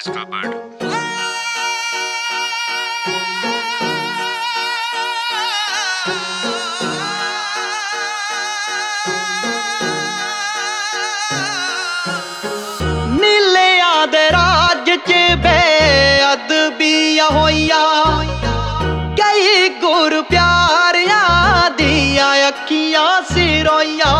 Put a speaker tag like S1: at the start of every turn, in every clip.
S1: इसका बर्ड।
S2: नीलिया दे राज च बेअदबियां होइया, कई गुर प्यारियां दिया अखियां सिरोइया।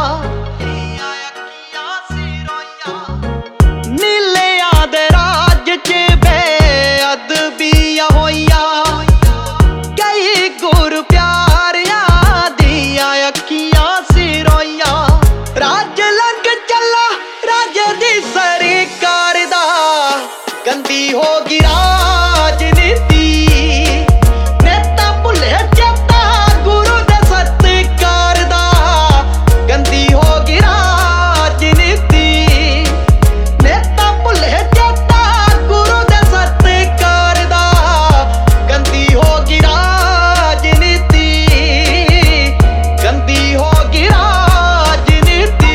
S2: नीलिया दे राज च बेअदबियां होइया, कई गुर प्यारियां दिया अखियां सिरोइया। राज लंघ चला राजे दी सरकार दा, गंदी होगी राजनीति। नेता भुले चेता गुरु दे सत्कार दा, गंदी होगी राजनीति। नेता भुले चेता गुरु दे सत्कार दा, गंदी होगी राजनीति। गंदी होगी राजनीति।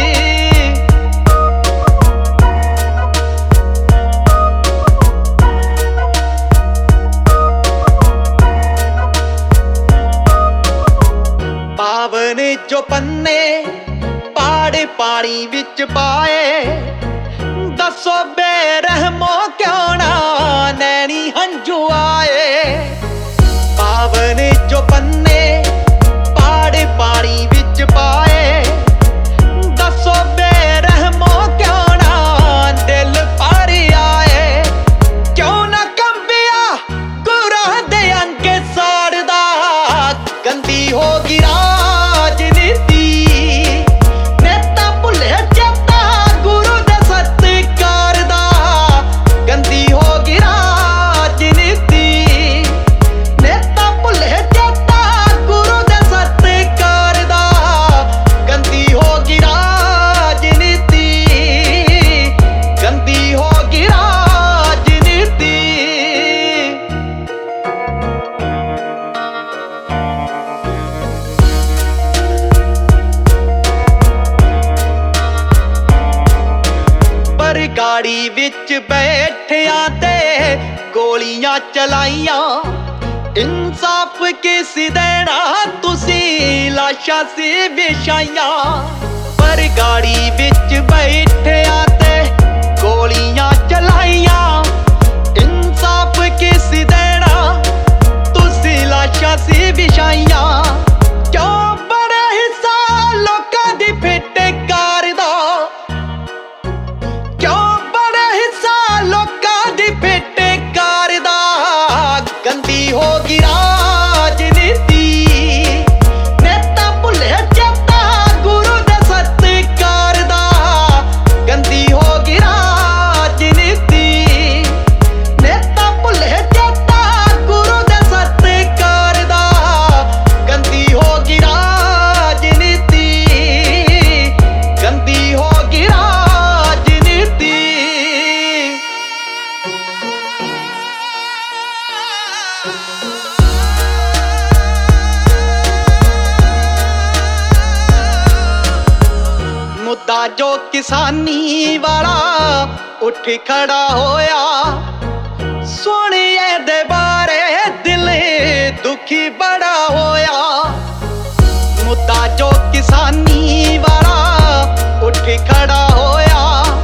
S2: पावन जो पन्ने पाड़े पानी विच पाए, दसो बेरहमो क्यों ना नैनी हंजू आए। पावन जो पन्ने पाड़े पानी विच पाए, दसो बेरहमो क्यों ना दिल भर आए। क्यों ना कंबिया गुरां दे अंगे साड़दा, गंदी होगी राजनीति। नेता भुले चेता गुरु दे सत्कार दा, गंदी होगी राजनीति। नेता भुले चेता गुरु दे सत्कार दा, गंदी होगी राजनीति। गंदी होगी राजनीति। पर गाड़ी विच बैठिया ते गोलियां चलाइयां, इंसाफ किस देना तुसी लाशां सी विछाइयां। पर गाड़ी विच बैठिया ते गोलियां चलाइयां, इंसाफ किस देना तुसी लाशां सी विछाइयां। क्यों बड़े हिस्सा लोकां दी फिटकार दा, क्यों बड़े हिस्सा लोकां दी फिटकार दा, गंदी होगी राजनीति। नेता भुले चेता गुरु दे सत्कार दा, गंदी होगी राजनीति। नेता भुले चेता गुरु दे सत्कार दा, गंदी होगी राजनीति। गंदी होगी राजनीति। मुद्दा जो किसानी वाला उठ खड़ा होया, सुनिए दे बारे दिल दुखी बड़ा होया। मुद्दा जो किसानी वाला उठ खड़ा होया,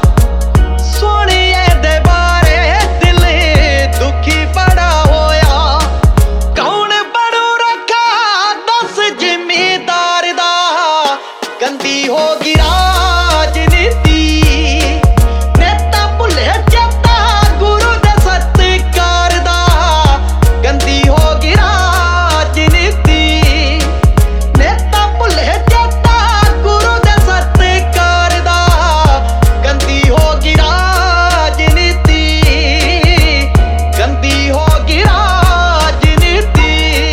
S2: सुनिए दे बारे दिल दुखी बड़ा होया। कौन बड़ू रखा दस जिम्मेदार दा, गंदी होगी राजनीति। नेता भुले चेता गुरु दे सत्कार दा, गंदी होगी राजनीति। नेता भुले चेता गुरु दे सत्कार दा, गंदी होगी राजनीति। गंदी होगी राजनीति।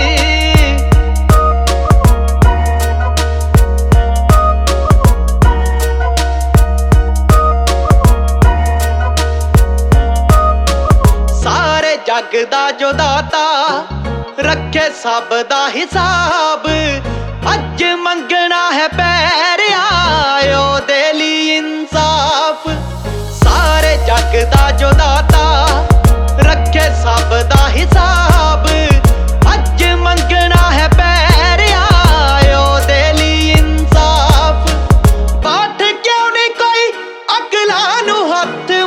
S2: सारे जग दा जो दाता रखे सब दा हिसाब, अज मंगना है पैरिया ओदे ली इंसाफ। सारे जग दा जो दाता ਹੱਥ